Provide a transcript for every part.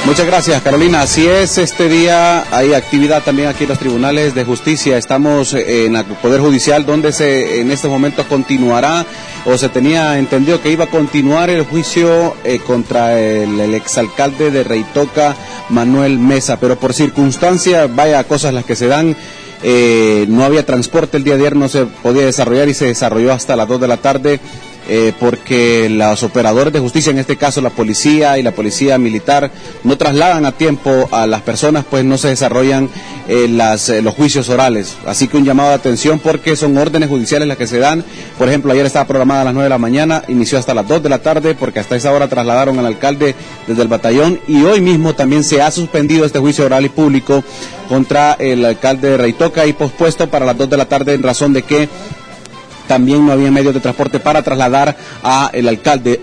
Muchas gracias, Carolina. Así es, este día hay actividad también aquí en los tribunales de justicia. Estamos en el Poder Judicial, donde en estos momentos continuará, o se tenía entendido que iba a continuar el juicio contra el exalcalde de Reitoca, Manuel Mesa, pero por circunstancias, vaya cosas las que se dan. No había transporte el día de ayer, no se podía desarrollar y se desarrolló hasta las 2 de la tarde. Porque los operadores de justicia, en este caso la policía y la policía militar, no trasladan a tiempo a las personas, pues no se desarrollan los juicios orales. Así que un llamado de atención, porque son órdenes judiciales las que se dan. Por ejemplo, ayer estaba programada a las 9 de la mañana, inició hasta las 2 de la tarde, porque hasta esa hora trasladaron al alcalde desde el batallón, y hoy mismo también se ha suspendido este juicio oral y público contra el alcalde de Reitoca y pospuesto para las 2 de la tarde en razón de que también no había medios de transporte para trasladar a el alcalde.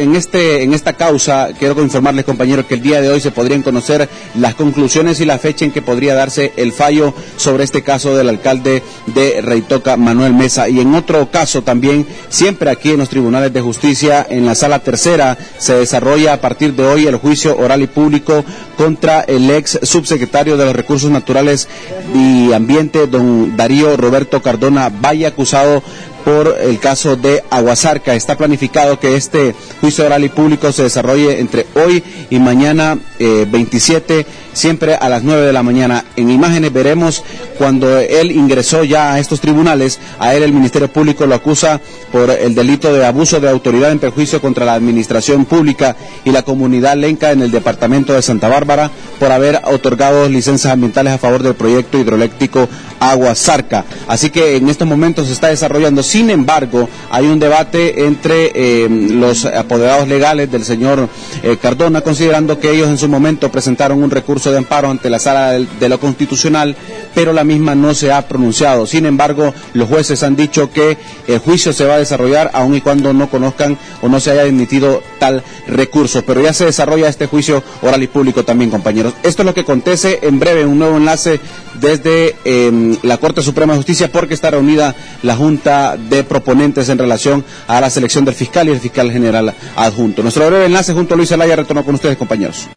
En esta causa, quiero informarles, compañeros, que el día de hoy se podrían conocer las conclusiones y la fecha en que podría darse el fallo sobre este caso del alcalde de Reitoca, Manuel Mesa. Y en otro caso también, siempre aquí en los tribunales de justicia, en la sala tercera, se desarrolla a partir de hoy el juicio oral y público contra el ex subsecretario de los Recursos Naturales y Ambiente, don Darío Roberto Cardona Valle, acusado por el caso de Aguasarca. Está planificado que este juicio oral y público se desarrolle entre hoy y mañana 27, siempre a las 9 de la mañana. En imágenes veremos cuando él ingresó ya a estos tribunales. A él el Ministerio Público lo acusa por el delito de abuso de autoridad en perjuicio contra la administración pública y la comunidad lenca en el departamento de Santa Bárbara por haber otorgado licencias ambientales a favor del proyecto hidroeléctrico Aguasarca. Así que en estos momentos se está desarrollando. Sin embargo, hay un debate entre los apoderados legales del señor Cardona, considerando que ellos en su momento presentaron un recurso de amparo ante la Sala de lo Constitucional, pero la misma no se ha pronunciado. Sin embargo, los jueces han dicho que el juicio se va a desarrollar aun y cuando no conozcan o no se haya emitido tal recurso. Pero ya se desarrolla este juicio oral y público también, compañeros. Esto es lo que acontece. En breve, un nuevo enlace desde la Corte Suprema de Justicia, porque está reunida la Junta de Proponentes en relación a la selección del fiscal y el fiscal general adjunto. Nuestro breve enlace junto a Luis Zelaya retornó con ustedes, compañeros.